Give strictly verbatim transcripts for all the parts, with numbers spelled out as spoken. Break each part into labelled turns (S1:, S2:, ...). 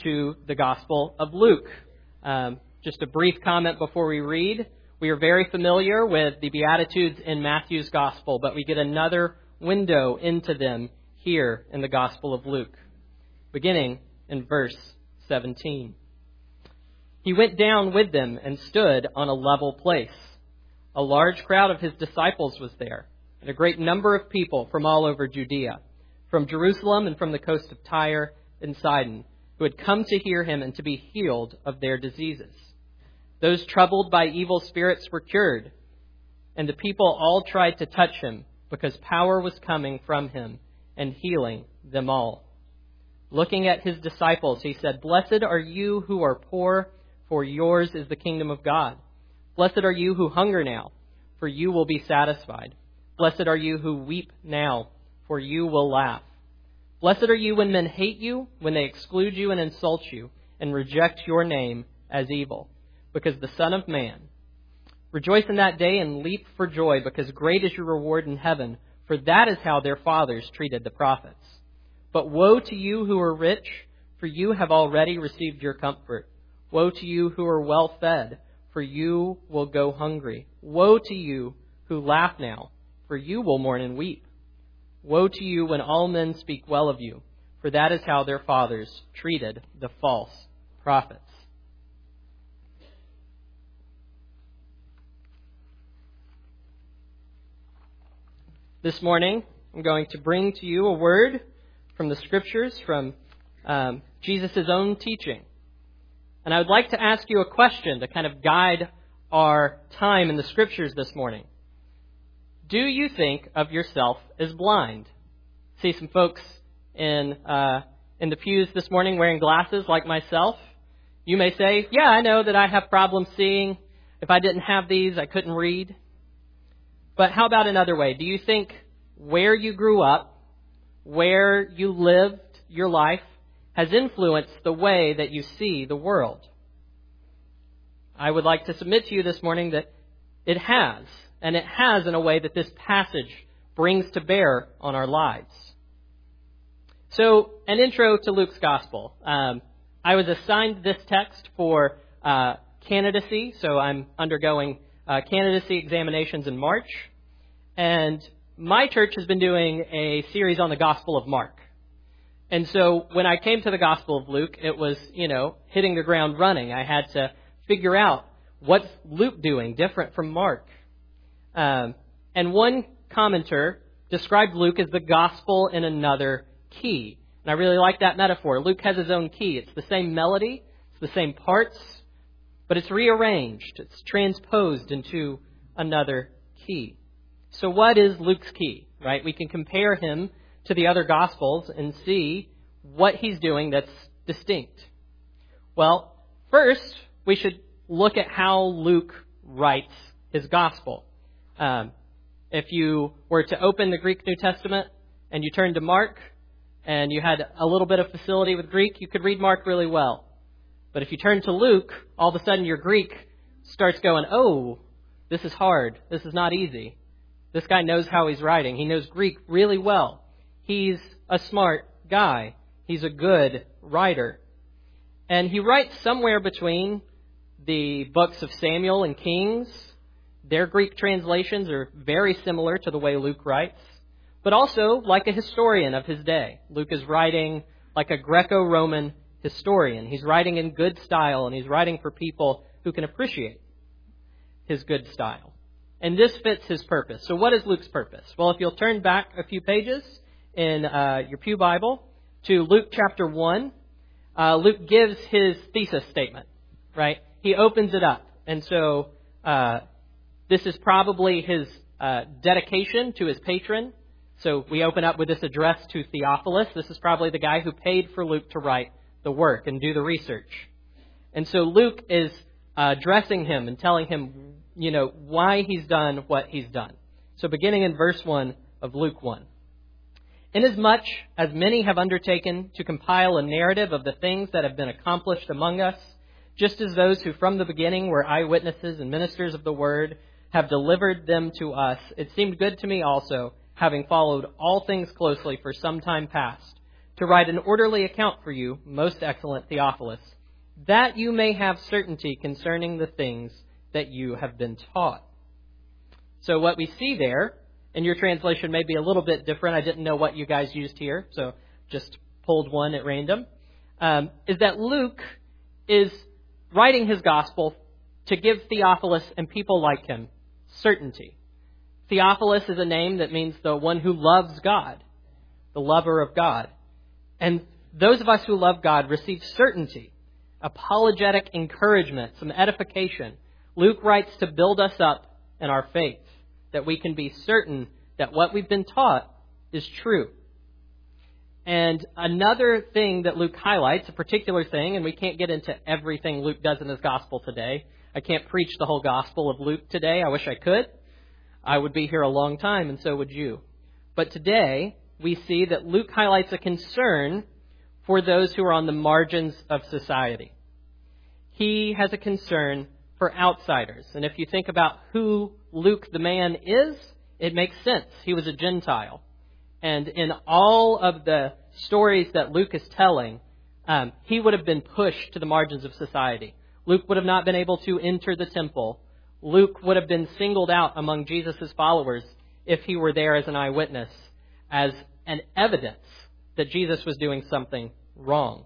S1: to the Gospel of Luke. Um, just a brief comment before we read. We are very familiar with the Beatitudes in Matthew's Gospel, but we get another window into them here in the Gospel of Luke, beginning in verse seventeen. He went down with them and stood on a level place. A large crowd of his disciples was there, and a great number of people from all over Judea, from Jerusalem and from the coast of Tyre and Sidon, who had come to hear him and to be healed of their diseases. Those troubled by evil spirits were cured, and the people all tried to touch him, because power was coming from him and healing them all. Looking at his disciples, he said, "Blessed are you who are poor, for yours is the kingdom of God. Blessed are you who hunger now, for you will be satisfied. Blessed are you who weep now, for you will laugh. Blessed are you when men hate you, when they exclude you and insult you, and reject your name as evil, because the Son of Man. Rejoice in that day and leap for joy, because great is your reward in heaven, for that is how their fathers treated the prophets. But woe to you who are rich, for you have already received your comfort. Woe to you who are well fed, for you will go hungry. Woe to you who laugh now, for you will mourn and weep. Woe to you when all men speak well of you, for that is how their fathers treated the false prophets." This morning, I'm going to bring to you a word from the Scriptures, from um, Jesus' own teaching. And I would like to ask you a question to kind of guide our time in the Scriptures this morning. Do you think of yourself as blind? See some folks in uh, in the pews this morning wearing glasses like myself. You may say, yeah, I know that I have problems seeing. If I didn't have these, I couldn't read. But how about another way? Do you think where you grew up, where you lived your life, has influenced the way that you see the world? I would like to submit to you this morning that it has, and it has in a way that this passage brings to bear on our lives. So, an intro to Luke's Gospel. Um, I was assigned this text for uh, candidacy, so I'm undergoing uh, candidacy examinations in March, and my church has been doing a series on the Gospel of Mark. And so when I came to the Gospel of Luke, it was, you know, hitting the ground running. I had to figure out what's Luke doing different from Mark. Um, and one commenter described Luke as the gospel in another key. And I really like that metaphor. Luke has his own key. It's the same melody, it's the same parts, but it's rearranged. It's transposed into another key. So what is Luke's key, right? We can compare him to the other Gospels and see what he's doing that's distinct. Well, first, we should look at how Luke writes his Gospel. Um, if you were to open the Greek New Testament and you turned to Mark and you had a little bit of facility with Greek, you could read Mark really well. But if you turn to Luke, all of a sudden your Greek starts going, oh, this is hard. This is not easy. This guy knows how he's writing. He knows Greek really well. He's a smart guy. He's a good writer. And he writes somewhere between the books of Samuel and Kings. Their Greek translations are very similar to the way Luke writes, but also like a historian of his day. Luke is writing like a Greco-Roman historian. He's writing in good style, and he's writing for people who can appreciate his good style. And this fits his purpose. So what is Luke's purpose? Well, if you'll turn back a few pages in uh, your pew Bible to Luke chapter one, uh, Luke gives his thesis statement, right? He opens it up. And so uh, this is probably his uh, dedication to his patron. So we open up with this address to Theophilus. This is probably the guy who paid for Luke to write the work and do the research. And so Luke is uh, addressing him and telling him, you know, why he's done what he's done. So beginning in verse one of Luke one. Inasmuch as many have undertaken to compile a narrative of the things that have been accomplished among us, just as those who from the beginning were eyewitnesses and ministers of the word have delivered them to us, it seemed good to me also, having followed all things closely for some time past, to write an orderly account for you, most excellent Theophilus, that you may have certainty concerning the things that you have been taught. So what we see there, and your translation may be a little bit different. I didn't know what you guys used here, so just pulled one at random, um, is that Luke is writing his gospel to give Theophilus and people like him certainty. Theophilus is a name that means the one who loves God, the lover of God. And those of us who love God receive certainty, apologetic encouragement, some edification. Luke writes to build us up in our faith, that we can be certain that what we've been taught is true. And another thing that Luke highlights, a particular thing, and we can't get into everything Luke does in his gospel today. I can't preach the whole gospel of Luke today. I wish I could. I would be here a long time, and so would you. But today, we see that Luke highlights a concern for those who are on the margins of society. He has a concern for outsiders. And if you think about who Luke the man is, it makes sense. He was a Gentile. And in all of the stories that Luke is telling, um, he would have been pushed to the margins of society. Luke would have not been able to enter the temple. Luke would have been singled out among Jesus' followers if he were there as an eyewitness, as an evidence that Jesus was doing something wrong.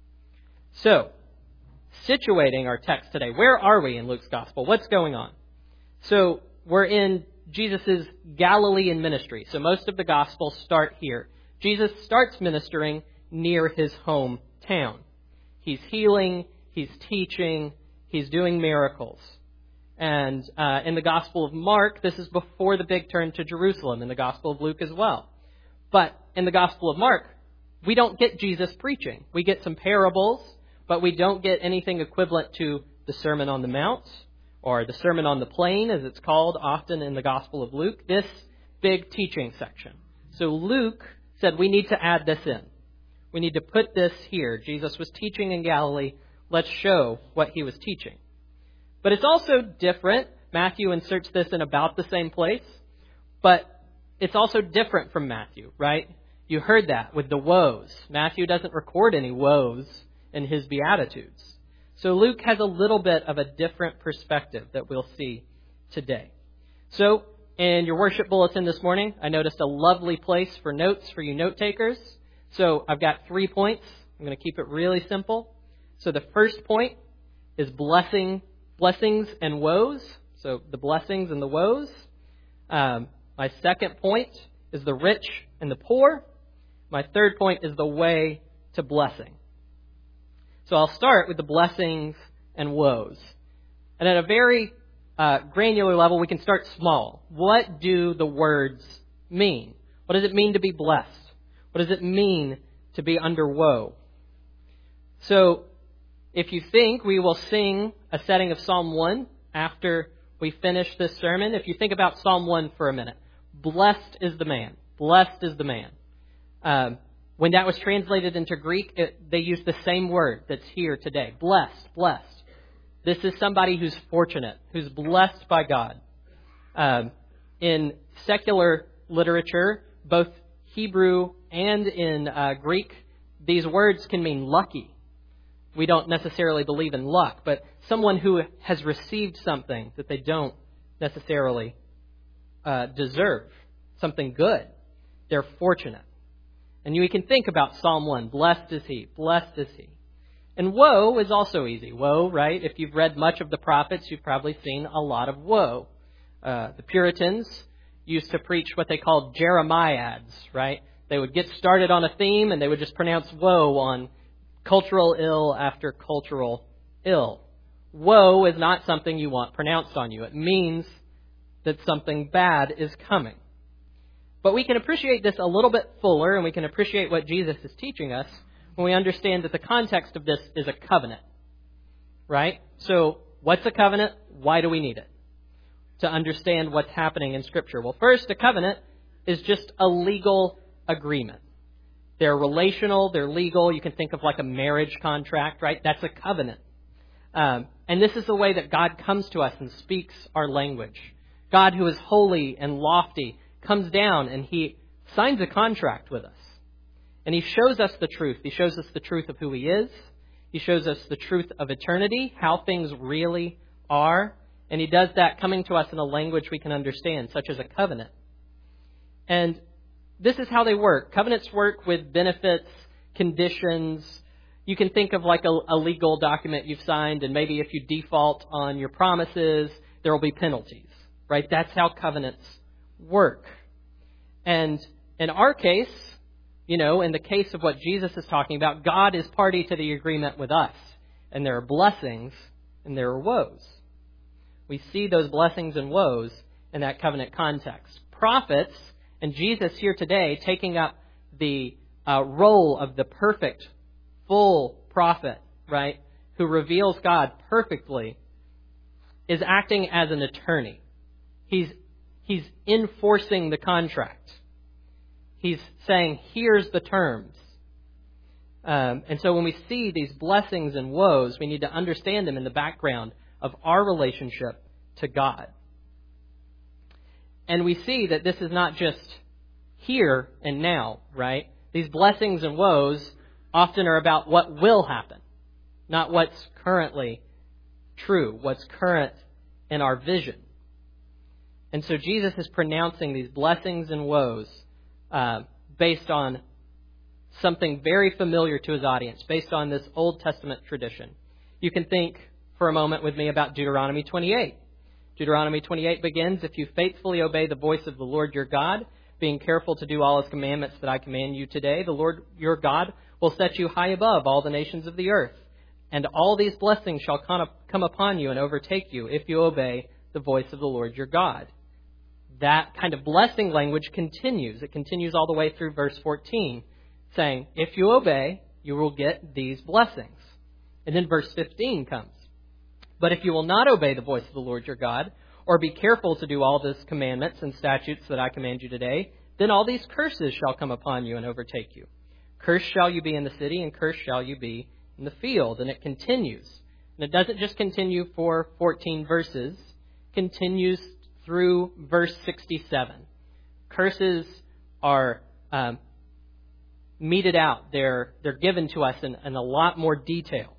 S1: So, situating our text today, where are we in Luke's gospel? What's going on? So, we're in Jesus' Galilean ministry. So most of the Gospels start here. Jesus starts ministering near his hometown. He's healing, he's teaching, he's doing miracles. And uh, in the Gospel of Mark, this is before the big turn to Jerusalem, in the Gospel of Luke as well. But in the Gospel of Mark, we don't get Jesus preaching. We get some parables, but we don't get anything equivalent to the Sermon on the Mount, or the Sermon on the Plain, as it's called often in the Gospel of Luke, this big teaching section. So Luke said we need to add this in. We need to put this here. Jesus was teaching in Galilee. Let's show what he was teaching. But it's also different. Matthew inserts this in about the same place, but it's also different from Matthew, right? You heard that with the woes. Matthew doesn't record any woes in his Beatitudes. So Luke has a little bit of a different perspective that we'll see today. So in your worship bulletin this morning, I noticed a lovely place for notes for you note takers. So I've got three points. I'm going to keep it really simple. So the first point is blessing, blessings and woes. So the blessings and the woes. Um, my second point is the rich and the poor. My third point is the way to blessing. So I'll start with the blessings and woes. And at a very uh, granular level, we can start small. What do the words mean? What does it mean to be blessed? What does it mean to be under woe? So if you think, we will sing a setting of Psalm one after we finish this sermon. If you think about Psalm one for a minute. Blessed is the man. Blessed is the man. Um, When that was translated into Greek, it, they used the same word that's here today. Blessed, blessed. This is somebody who's fortunate, who's blessed by God. Um, in secular literature, both Hebrew and in uh, Greek, these words can mean lucky. We don't necessarily believe in luck, but someone who has received something that they don't necessarily uh, deserve, something good. They're fortunate. And we can think about Psalm one. Blessed is he. Blessed is he. And woe is also easy. Woe, right? If you've read much of the prophets, you've probably seen a lot of woe. Uh, the Puritans used to preach what they called Jeremiads, right? They would get started on a theme and they would just pronounce woe on cultural ill after cultural ill. Woe is not something you want pronounced on you. It means that something bad is coming. But we can appreciate this a little bit fuller, and we can appreciate what Jesus is teaching us when we understand that the context of this is a covenant, right? So what's a covenant? Why do we need it? To understand what's happening in Scripture. Well, first, a covenant is just a legal agreement. They're relational, they're legal. You can think of like a marriage contract, right? That's a covenant. Um, and this is the way that God comes to us and speaks our language. God, who is holy and lofty, comes down and he signs a contract with us. And he shows us the truth. He shows us the truth of who he is. He shows us the truth of eternity, how things really are. And he does that coming to us in a language we can understand, such as a covenant. And this is how they work. Covenants work with benefits, conditions. You can think of like a, a legal document you've signed, and maybe if you default on your promises, there will be penalties, right? That's how covenants work. And in our case, you know, in the case of what Jesus is talking about, God is party to the agreement with us. And there are blessings and there are woes. We see those blessings and woes in that covenant context. Prophets, and Jesus here today taking up the uh, role of the perfect, full prophet, right, who reveals God perfectly, is acting as an attorney. He's, he's enforcing the contract. He's saying, here's the terms. Um, and so when we see these blessings and woes, we need to understand them in the background of our relationship to God. And we see that this is not just here and now, right? These blessings and woes often are about what will happen, not what's currently true, what's current in our vision. And so Jesus is pronouncing these blessings and woes uh, based on something very familiar to his audience, based on this Old Testament tradition. You can think for a moment with me about Deuteronomy twenty-eight. Deuteronomy twenty-eight begins, if you faithfully obey the voice of the Lord your God, being careful to do all his commandments that I command you today, the Lord your God will set you high above all the nations of the earth. And all these blessings shall come upon you and overtake you if you obey the voice of the Lord your God. That kind of blessing language continues. It continues all the way through verse fourteen, saying, if you obey, you will get these blessings. And then verse fifteen comes. But if you will not obey the voice of the Lord your God, or be careful to do all these commandments and statutes that I command you today, then all these curses shall come upon you and overtake you. Cursed shall you be in the city, and cursed shall you be in the field. And it continues. And it doesn't just continue for fourteen verses. It continues through verse sixty-seven. Curses are um, meted out. They're, they're given to us in, in a lot more detail.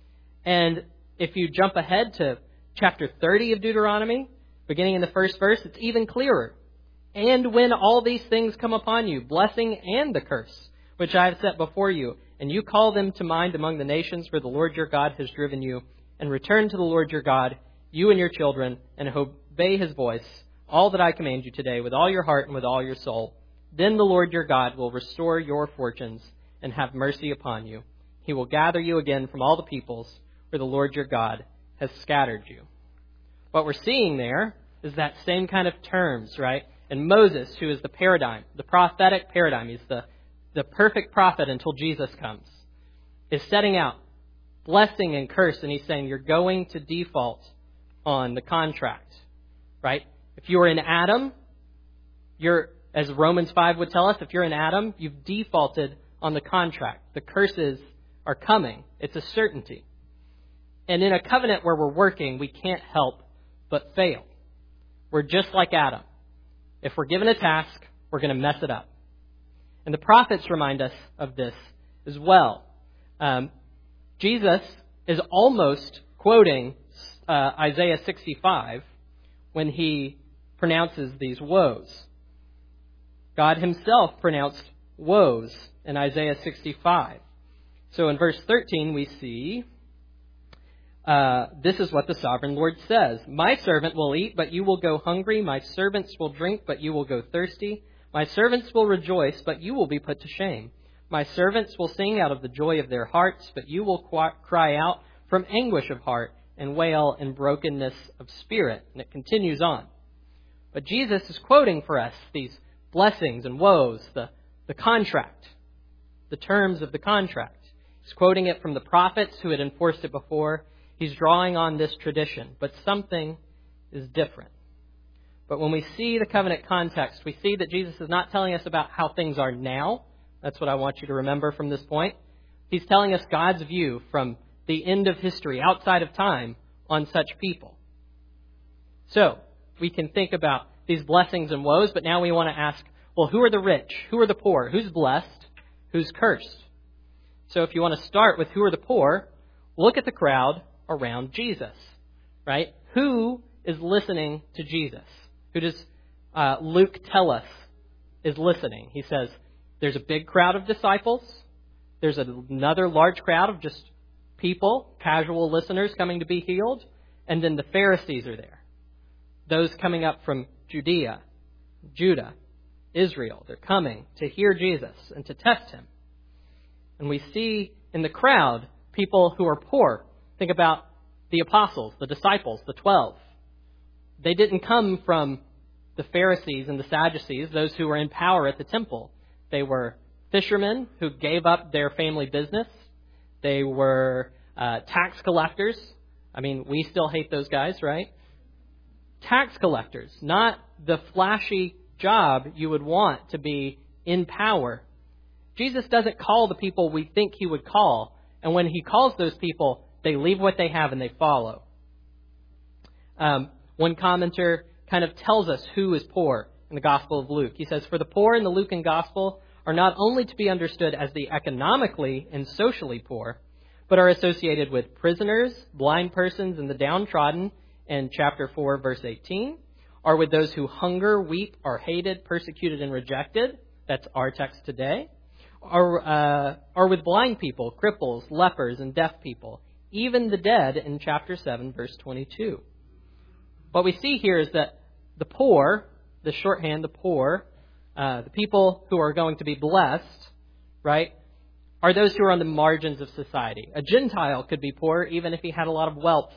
S1: And if you jump ahead to chapter thirty of Deuteronomy, beginning in the first verse, it's even clearer. And when all these things come upon you, blessing and the curse, which I have set before you, and you call them to mind among the nations where the Lord your God has driven you, and return to the Lord your God, you and your children, and obey his voice, all that I command you today, with all your heart and with all your soul, then the Lord your God will restore your fortunes and have mercy upon you. He will gather you again from all the peoples where the Lord your God has scattered you. What we're seeing there is that same kind of terms, right? And Moses, who is the paradigm, the prophetic paradigm, he's the, the perfect prophet until Jesus comes, is setting out blessing and curse, and he's saying you're going to default on the contract, right? If you were in Adam, you're, as Romans five would tell us, if you're in Adam, you've defaulted on the contract. The curses are coming. It's a certainty. And in a covenant where we're working, we can't help but fail. We're just like Adam. If we're given a task, we're going to mess it up. And the prophets remind us of this as well. Um, Jesus is almost quoting uh, Isaiah sixty-five when he pronounces these woes. God himself pronounced woes in Isaiah sixty-five. So in verse thirteen we see, uh, this is what the sovereign Lord says. My servant will eat, but you will go hungry. My servants will drink, but you will go thirsty. My servants will rejoice, but you will be put to shame. My servants will sing out of the joy of their hearts, but you will cry out from anguish of heart and wail in brokenness of spirit. And it continues on. But Jesus is quoting for us these blessings and woes, the, the contract, the terms of the contract. He's quoting it from the prophets who had enforced it before. He's drawing on this tradition, but something is different. But when we see the covenant context, we see that Jesus is not telling us about how things are now. That's what I want you to remember from this point. He's telling us God's view from the end of history, outside of time, on such people. So, we can think about these blessings and woes, but now we want to ask, well, who are the rich? Who are the poor? Who's blessed? who's cursed. So if you want to start with who are the poor, look at the crowd around Jesus, right? Who is listening to Jesus? Who does uh, Luke tell us is listening? He says there's a big crowd of disciples. There's another large crowd of just people, casual listeners coming to be healed. And then the Pharisees are there. Those coming up from Judea, Judah, Israel. They're coming to hear Jesus and to test him. And we see in the crowd people who are poor. Think about the apostles, the disciples, the twelve. They didn't come from the Pharisees and the Sadducees, those who were in power at the temple. They were fishermen who gave up their family business. They were uh, tax collectors. I mean, we still hate those guys, right? Tax collectors, not the flashy job you would want to be in power. Jesus doesn't call the people we think he would call. And when he calls those people, they leave what they have and they follow. Um, one commenter kind of tells us who is poor in the Gospel of Luke. He says, for the poor in the Lucan Gospel are not only to be understood as the economically and socially poor, but are associated with prisoners, blind persons, and the downtrodden in chapter four, verse eighteen, are with those who hunger, weep, are hated, persecuted, and rejected. That's our text today. Are, uh, are with blind people, cripples, lepers, and deaf people, even the dead in chapter seven, verse twenty-two. What we see here is that the poor, the shorthand, the poor, uh, the people who are going to be blessed, right, are those who are on the margins of society. A Gentile could be poor even if he had a lot of wealth.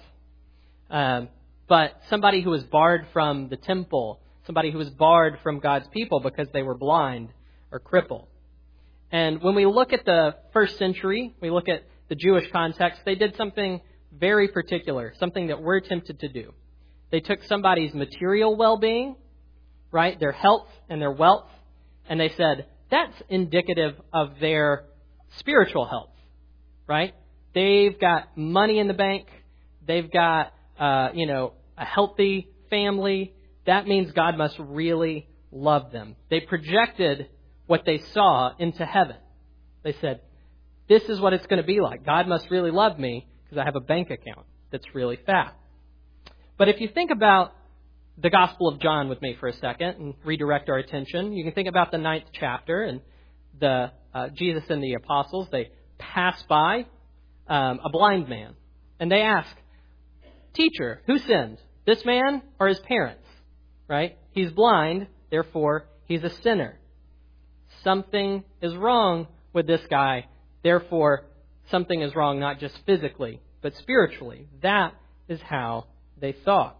S1: Um, but somebody who was barred from the temple, somebody who was barred from God's people because they were blind or crippled. And when we look at the first century, we look at the Jewish context, they did something very particular, something that we're tempted to do. They took somebody's material well-being, right, their health and their wealth, and they said, that's indicative of their spiritual health, right? They've got money in the bank. They've got, uh, you know, a healthy family. That means God must really love them. They projected what they saw into heaven. They said, this is what it's going to be like. God must really love me because I have a bank account that's really fat. But if you think about the Gospel of John with me for a second and redirect our attention, you can think about the ninth chapter and the uh, Jesus and the apostles. They pass by um, a blind man and they ask, teacher, who sinned, this man or his parents? Right? He's blind, therefore he's a sinner. Something is wrong with this guy, therefore something is wrong not just physically, but spiritually. That is how they thought.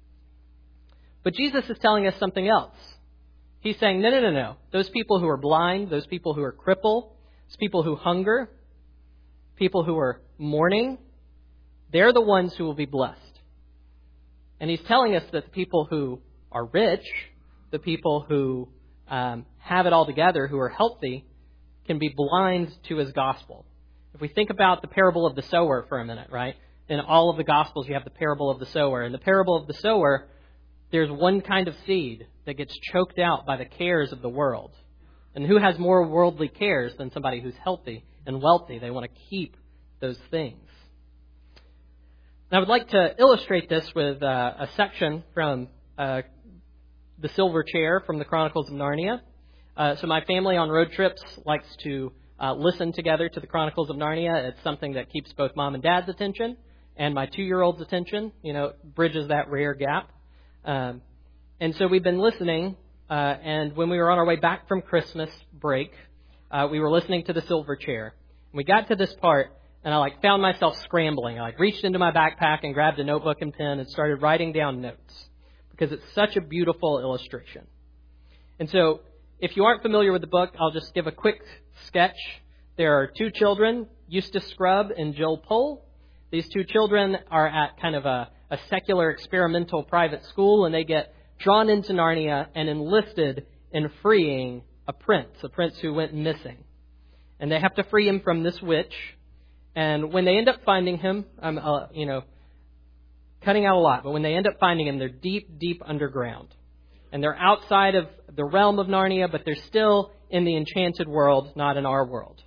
S1: But Jesus is telling us something else. He's saying, no, no, no, no. Those people who are blind, those people who are crippled, those people who hunger, people who are mourning, they're the ones who will be blessed. And he's telling us that the people who are rich, the people who um, have it all together, who are healthy, can be blind to his gospel. If we think about the parable of the sower for a minute, right? In all of the Gospels, you have the parable of the sower. In the parable of the sower, there's one kind of seed that gets choked out by the cares of the world. And who has more worldly cares than somebody who's healthy and wealthy? They want to keep those things. And I would like to illustrate this with uh, a section from uh, The Silver Chair from the Chronicles of Narnia. Uh, so my family on road trips likes to uh, listen together to the Chronicles of Narnia. It's something that keeps both mom and dad's attention and my two-year-old's attention. You know, bridges that rare gap. Um, and so we've been listening, uh, and when we were on our way back from Christmas break, uh, we were listening to The Silver Chair. And we got to this part, and I like found myself scrambling. I like reached into my backpack and grabbed a notebook and pen and started writing down notes because it's such a beautiful illustration. And so if you aren't familiar with the book, I'll just give a quick sketch. There are two children, Eustace Scrubb and Jill Pole. These two children are at kind of a, a secular experimental private school, and they get drawn into Narnia and enlisted in freeing a prince, a prince who went missing. And they have to free him from this witch. And when they end up finding him, I'm, uh, you know, cutting out a lot, but when they end up finding him, they're deep, deep underground. And they're outside of the realm of Narnia, but they're still in the enchanted world, not in our world.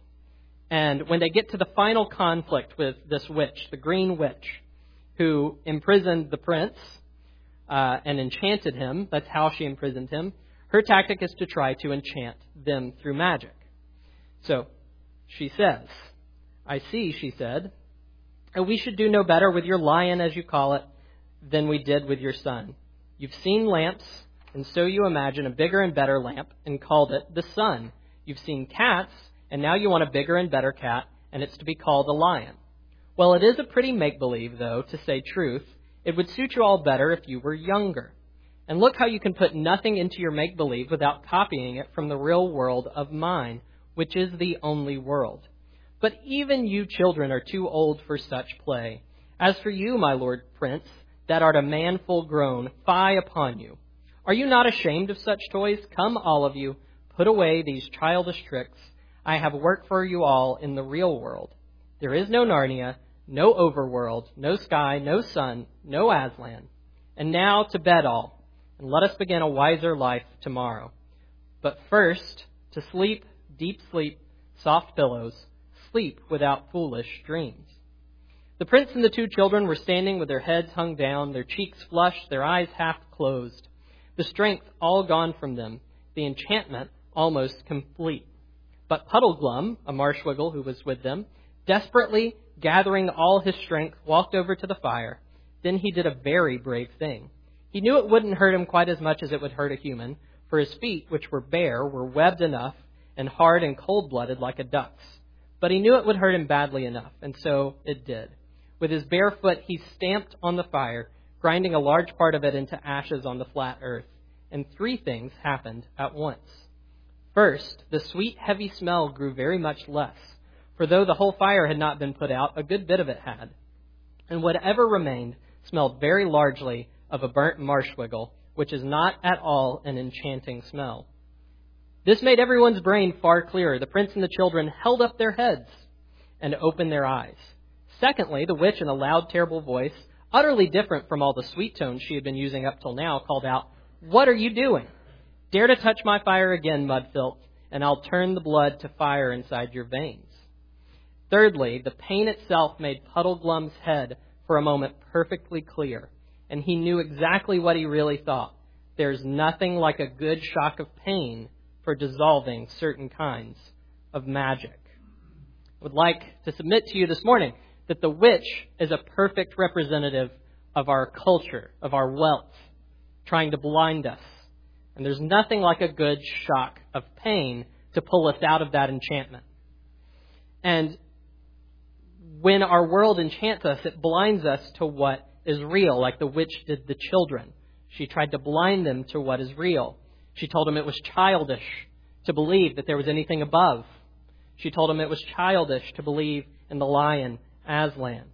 S1: And when they get to the final conflict with this witch, the green witch, who imprisoned the prince uh, and enchanted him, that's how she imprisoned him, her tactic is to try to enchant them through magic. So she says, I see, she said, and we should do no better with your lion, as you call it, than we did with your son. You've seen lamps, and so you imagine a bigger and better lamp and called it the sun. You've seen cats, and now you want a bigger and better cat, and it's to be called a lion. Well, it is a pretty make-believe, though, to say truth. It would suit you all better if you were younger. And look how you can put nothing into your make-believe without copying it from the real world of mine, which is the only world. But even you children are too old for such play. As for you, my lord prince, that art a man full grown, fie upon you. Are you not ashamed of such toys? Come, all of you, put away these childish tricks. I have work for you all in the real world. There is no Narnia, no overworld, no sky, no sun, no Aslan. And now to bed all, and let us begin a wiser life tomorrow. But first, to sleep, deep sleep, soft pillows, sleep without foolish dreams. The prince and the two children were standing with their heads hung down, their cheeks flushed, their eyes half closed, the strength all gone from them, the enchantment almost complete. But Puddleglum, a marshwiggle who was with them, desperately gathering all his strength, walked over to the fire. Then he did a very brave thing. He knew it wouldn't hurt him quite as much as it would hurt a human, for his feet, which were bare, were webbed enough and hard and cold-blooded like a duck's. But he knew it would hurt him badly enough, and so it did. With his bare foot, he stamped on the fire, grinding a large part of it into ashes on the flat earth. And three things happened at once. First, the sweet, heavy smell grew very much less, for though the whole fire had not been put out, a good bit of it had. And whatever remained smelled very largely of a burnt marshwiggle, which is not at all an enchanting smell. This made everyone's brain far clearer. The prince and the children held up their heads and opened their eyes. Secondly, the witch, in a loud, terrible voice, utterly different from all the sweet tones she had been using up till now, called out, "What are you doing? Dare to touch my fire again, Mudfilch, and I'll turn the blood to fire inside your veins." Thirdly, the pain itself made Puddleglum's head for a moment perfectly clear, and he knew exactly what he really thought. There's nothing like a good shock of pain for dissolving certain kinds of magic. I would like to submit to you this morning that the witch is a perfect representative of our culture, of our wealth, trying to blind us. And there's nothing like a good shock of pain to pull us out of that enchantment. And when our world enchants us, it blinds us to what is real, like the witch did the children. She tried to blind them to what is real. She told them it was childish to believe that there was anything above. She told them it was childish to believe in the lion, Aslan.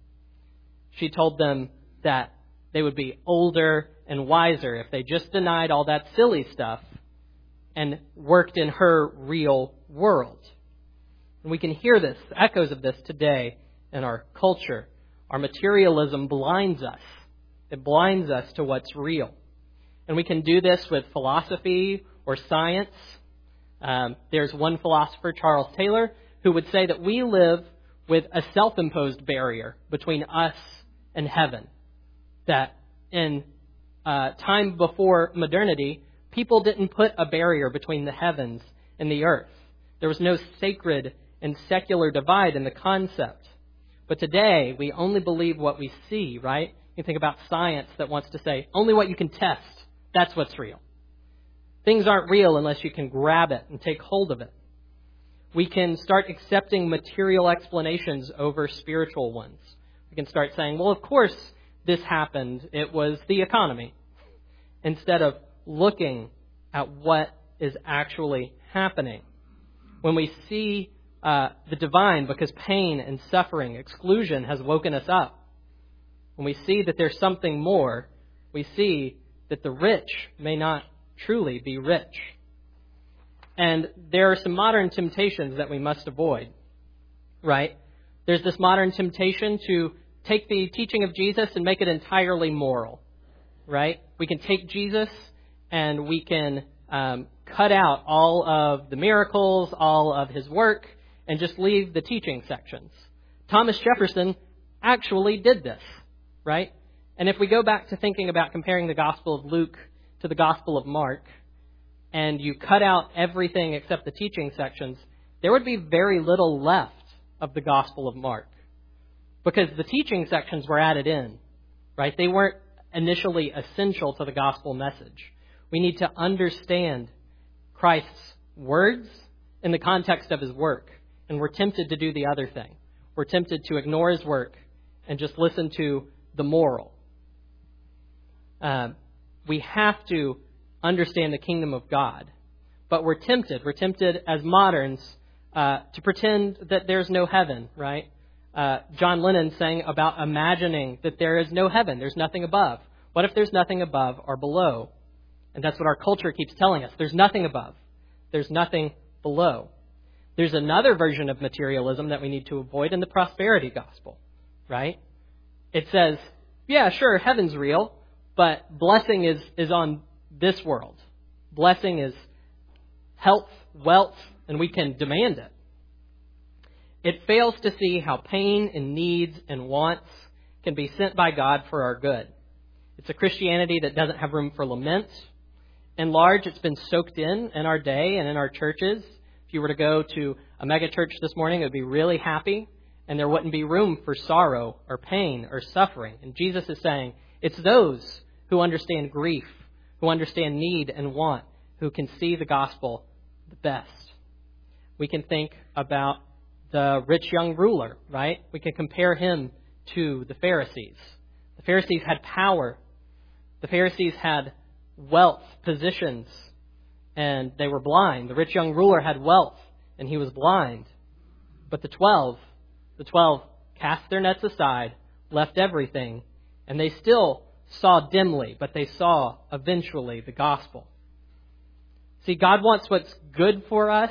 S1: She told them that they would be older and wiser if they just denied all that silly stuff and worked in her real world. And we can hear this, echoes of this today in our culture. Our materialism blinds us. It blinds us to what's real. And we can do this with philosophy or science. Um, there's one philosopher, Charles Taylor, who would say that we live with a self-imposed barrier between us and heaven. That in uh, time before modernity, people didn't put a barrier between the heavens and the earth. There was no sacred and secular divide in the concept. But today, we only believe what we see, right? You think about science that wants to say, only what you can test, that's what's real. Things aren't real unless you can grab it and take hold of it. We can start accepting material explanations over spiritual ones. We can start saying, well, of course this happened. It was the economy. Instead of looking at what is actually happening. When we see uh, the divine, because pain and suffering, exclusion has woken us up. When we see that there's something more, we see that the rich may not truly be rich. And there are some modern temptations that we must avoid, right? There's this modern temptation to take the teaching of Jesus and make it entirely moral, right? We can take Jesus and we can um, cut out all of the miracles, all of his work, and just leave the teaching sections. Thomas Jefferson actually did this, right? And if we go back to thinking about comparing the Gospel of Luke to the Gospel of Mark, and you cut out everything except the teaching sections, there would be very little left of the Gospel of Mark, because the teaching sections were added in, right? They weren't initially essential to the gospel message. We need to understand Christ's words in the context of his work, and we're tempted to do the other thing. We're tempted to ignore his work and just listen to the moral. Uh, we have to understand the kingdom of God, but we're tempted. We're tempted as moderns uh, to pretend that there's no heaven, right? Uh, John Lennon sang about imagining that there is no heaven, there's nothing above. What if there's nothing above or below? And that's what our culture keeps telling us. There's nothing above. There's nothing below. There's another version of materialism that we need to avoid in the prosperity gospel, right? It says, yeah, sure, heaven's real, but blessing is, is on this world. Blessing is health, wealth, and we can demand it. It fails to see how pain and needs and wants can be sent by God for our good. It's a Christianity that doesn't have room for lament. In large, it's been soaked in in our day and in our churches. If you were to go to a mega church this morning, it would be really happy, and there wouldn't be room for sorrow or pain or suffering. And Jesus is saying, it's those who understand grief, who understand need and want, who can see the gospel the best. We can think about the rich young ruler, right? We can compare him to the Pharisees. The Pharisees had power. The Pharisees had wealth, positions, and they were blind. The rich young ruler had wealth, and he was blind. But the twelve, the twelve cast their nets aside, left everything, and they still saw dimly, but they saw eventually the gospel. See, God wants what's good for us,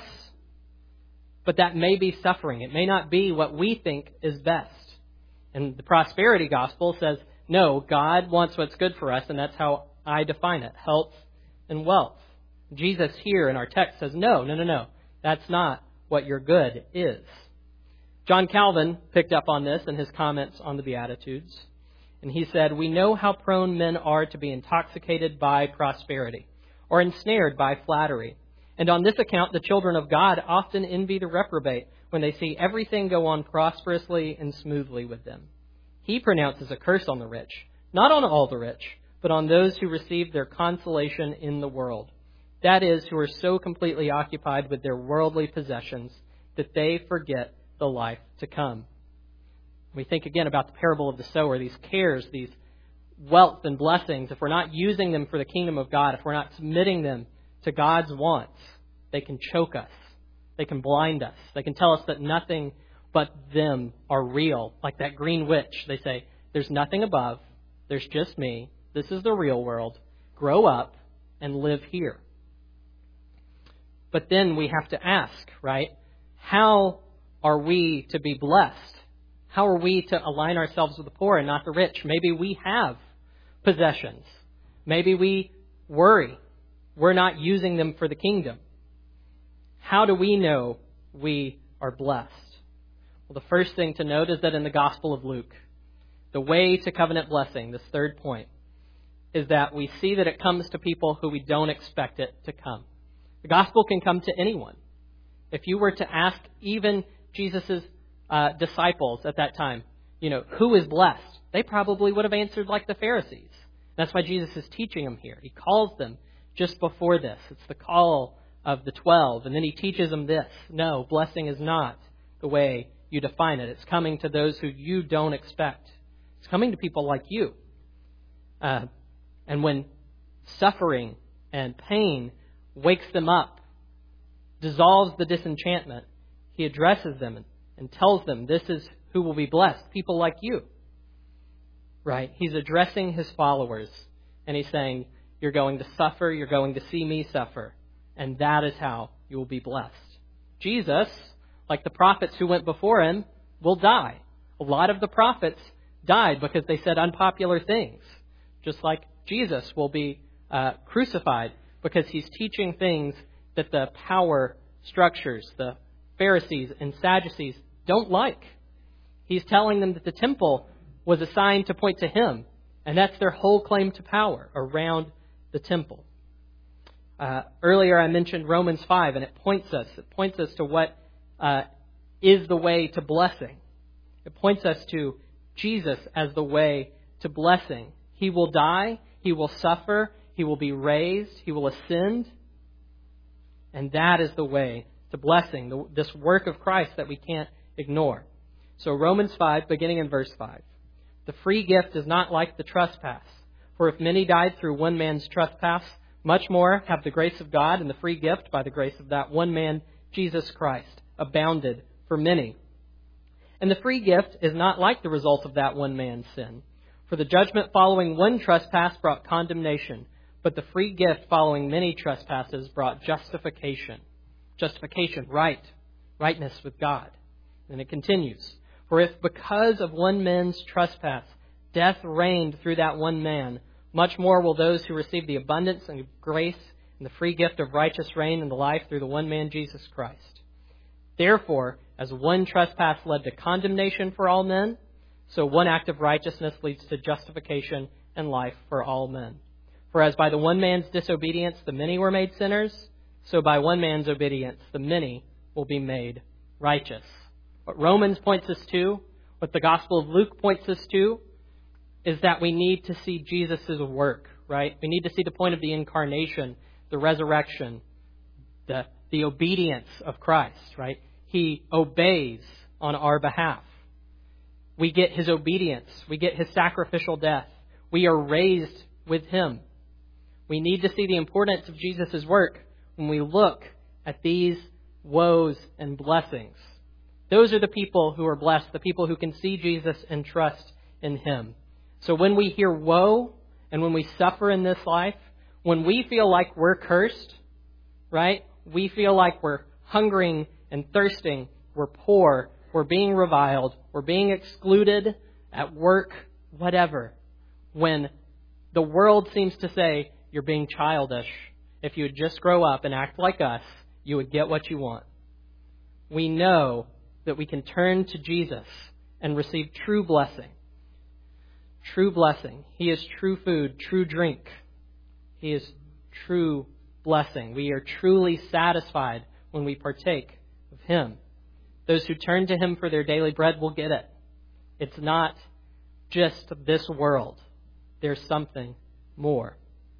S1: but that may be suffering. It may not be what we think is best. And the prosperity gospel says, no, God wants what's good for us, and that's how I define it, health and wealth. Jesus here in our text says, no, no, no, no. That's not what your good is. John Calvin picked up on this in his comments on the Beatitudes. And he said, we know how prone men are to be intoxicated by prosperity or ensnared by flattery. And on this account, the children of God often envy the reprobate when they see everything go on prosperously and smoothly with them. He pronounces a curse on the rich, not on all the rich, but on those who receive their consolation in the world. That is, who are so completely occupied with their worldly possessions that they forget the life to come. We think again about the parable of the sower, these cares, these wealth and blessings. If we're not using them for the kingdom of God, if we're not submitting them to God's wants, they can choke us. They can blind us. They can tell us that nothing but them are real. Like that green witch. They say, there's nothing above. There's just me. This is the real world. Grow up and live here. But then we have to ask, right? How are we to be blessed? How are we to align ourselves with the poor and not the rich? Maybe we have possessions. Maybe we worry we're not using them for the kingdom. How do we know we are blessed? Well, the first thing to note is that in the Gospel of Luke, the way to covenant blessing, this third point, is that we see that it comes to people who we don't expect it to come. The gospel can come to anyone. If you were to ask even Jesus' uh, disciples at that time, you know, who is blessed? They probably would have answered like the Pharisees. That's why Jesus is teaching them here. He calls them just before this. It's the call of the twelve. And then he teaches them this. No, blessing is not the way you define it. It's coming to those who you don't expect. It's coming to people like you. Uh, and when suffering and pain wakes them up, dissolves the disenchantment, he addresses them and, and tells them this is who will be blessed. People like you. Right? He's addressing his followers. And he's saying, you're going to suffer, you're going to see me suffer. And that is how you will be blessed. Jesus, like the prophets who went before him, will die. A lot of the prophets died because they said unpopular things. Just like Jesus will be uh, crucified because he's teaching things that the power structures, the Pharisees and Sadducees, don't like. He's telling them that the temple was assigned to point to him, and that's their whole claim to power around the temple. Uh, earlier I mentioned Romans five, and it points us. It points us to what uh, is the way to blessing. It points us to Jesus as the way to blessing. He will die, he will suffer, he will be raised, he will ascend, and that is the way to blessing, the, this work of Christ that we can't ignore. So Romans five, beginning in verse five. The free gift is not like the trespass. For if many died through one man's trespass, much more have the grace of God and the free gift by the grace of that one man, Jesus Christ, abounded for many. And the free gift is not like the result of that one man's sin. For the judgment following one trespass brought condemnation, but the free gift following many trespasses brought justification. Justification, right, rightness with God. And it continues. For if because of one man's trespass death reigned through that one man, much more will those who receive the abundance and grace and the free gift of righteous reign in the life through the one man, Jesus Christ. Therefore, as one trespass led to condemnation for all men, so one act of righteousness leads to justification and life for all men. For as by the one man's disobedience the many were made sinners, so by one man's obedience the many will be made righteous. What Romans points us to, what the Gospel of Luke points us to, is that we need to see Jesus' work, right? We need to see the point of the incarnation, the resurrection, the, the obedience of Christ, right? He obeys on our behalf. We get his obedience. We get his sacrificial death. We are raised with him. We need to see the importance of Jesus' work when we look at these woes and blessings. Those are the people who are blessed, the people who can see Jesus and trust in him. So when we hear woe and when we suffer in this life, when we feel like we're cursed, right? We feel like we're hungering and thirsting, we're poor, we're being reviled, we're being excluded at work, whatever. When the world seems to say, you're being childish. If you would just grow up and act like us, you would get what you want. We know that we can turn to Jesus and receive true blessing. True blessing. He is true food, true drink. He is true blessing. We are truly satisfied when we partake of him. Those who turn to him for their daily bread will get it. It's not just this world. There's something more.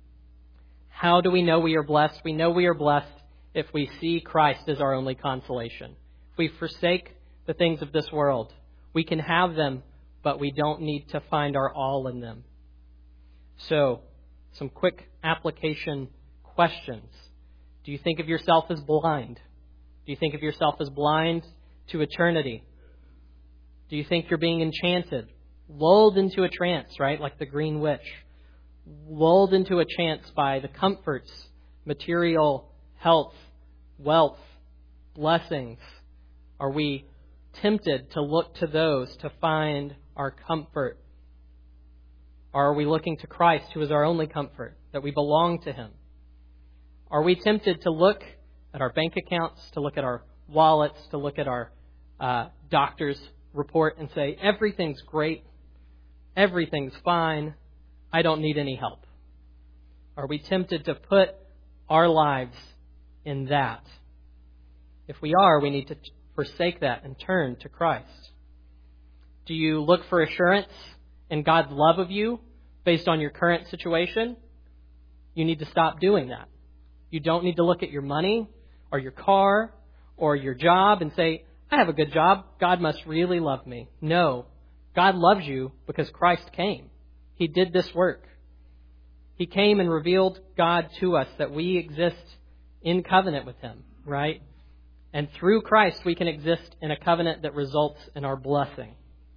S1: How do we know we are blessed? We know we are blessed if we see Christ as our only consolation. If we forsake the things of this world, we can have them, but we don't need to find our all in them. So, some quick application questions. Do you think of yourself as blind? Do you think of yourself as blind to eternity? Do you think you're being enchanted, lulled into a trance, right? Like the green witch, lulled into a trance by the comforts, material, health, wealth, blessings? Are we tempted to look to those to find our comfort? Or are we looking to Christ, who is our only comfort, that we belong to him? Are we tempted to look at our bank accounts, to look at our wallets, to look at our uh, doctor's report and say, everything's great, everything's fine, I don't need any help? Are we tempted to put our lives in that? If we are, we need to forsake that and turn to Christ. Do you look for assurance in God's love of you based on your current situation? You need to stop doing that. You don't need to look at your money or your car or your job and say, I have a good job, God must really love me. No, God loves you because Christ came. He did this work. He came and revealed God to us, that we exist in covenant with him, right? And through Christ, we can exist in a covenant that results in our blessing.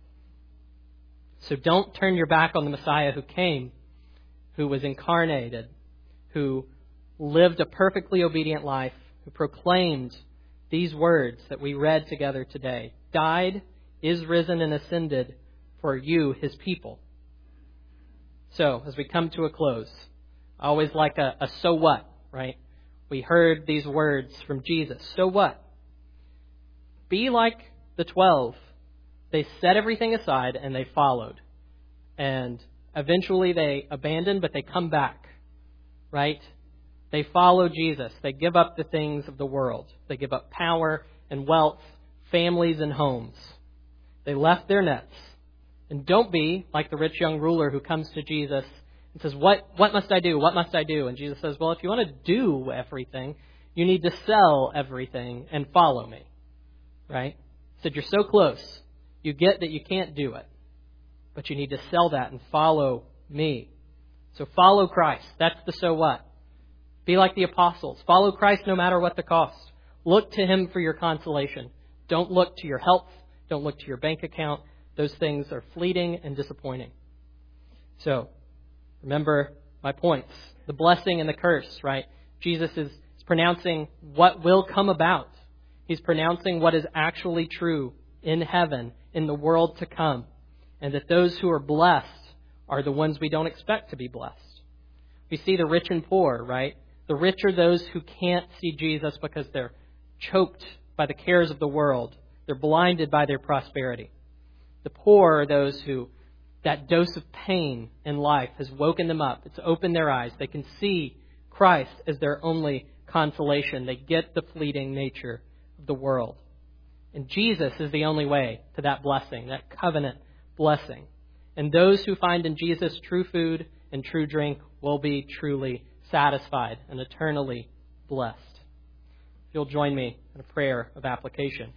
S1: So don't turn your back on the Messiah who came, who was incarnated, who lived a perfectly obedient life, who proclaimed these words that we read together today. Died, is risen, and ascended for you, his people. So, as we come to a close, I always like a, a so what right? We heard these words from Jesus. So what? Be like the twelve. They set everything aside and they followed. And eventually they abandon, but they come back, right? They follow Jesus. They give up the things of the world. They give up power and wealth, families and homes. They left their nets. And don't be like the rich young ruler who comes to Jesus and says, what, what must I do? What must I do? And Jesus says, well, if you want to do everything, you need to sell everything and follow me, right? He said, you're so close. You get that you can't do it, but you need to sell that and follow me. So follow Christ. That's the so what. Be like the apostles. Follow Christ no matter what the cost. Look to him for your consolation. Don't look to your health. Don't look to your bank account. Those things are fleeting and disappointing. So, remember my points. The blessing and the curse, right? Jesus is pronouncing what will come about. He's pronouncing what is actually true in heaven, in the world to come. And that those who are blessed are the ones we don't expect to be blessed. We see the rich and poor, right? The rich are those who can't see Jesus because they're choked by the cares of the world. They're blinded by their prosperity. The poor are those who, that dose of pain in life has woken them up. It's opened their eyes. They can see Christ as their only consolation. They get the fleeting nature of the world. And Jesus is the only way to that blessing, that covenant blessing. And those who find in Jesus true food and true drink will be truly satisfied and eternally blessed. If you'll join me in a prayer of application.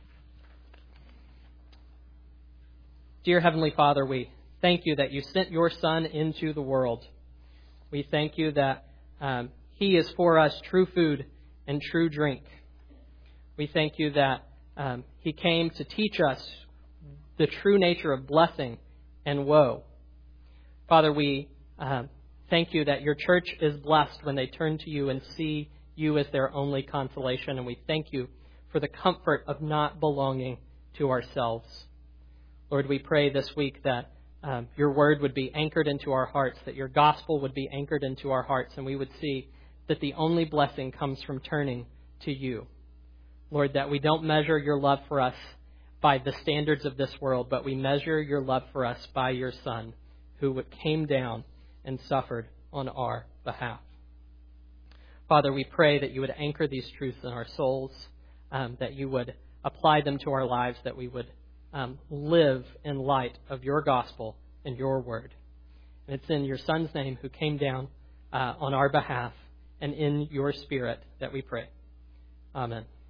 S1: Dear Heavenly Father, we thank you that you sent your Son into the world. We thank you that um, he is for us true food and true drink. We thank you that um, he came to teach us the true nature of blessing and woe. Father, we um, thank you that your church is blessed when they turn to you and see you as their only consolation. And we thank you for the comfort of not belonging to ourselves. Lord, we pray this week that um, your word would be anchored into our hearts, that your gospel would be anchored into our hearts, and we would see that the only blessing comes from turning to you. Lord, that we don't measure your love for us by the standards of this world, but we measure your love for us by your Son, who came down and suffered on our behalf. Father, we pray that you would anchor these truths in our souls, um, that you would apply them to our lives, that we would Um, live in light of your gospel and your word. And it's in your Son's name who came down uh, on our behalf and in your Spirit that we pray. Amen.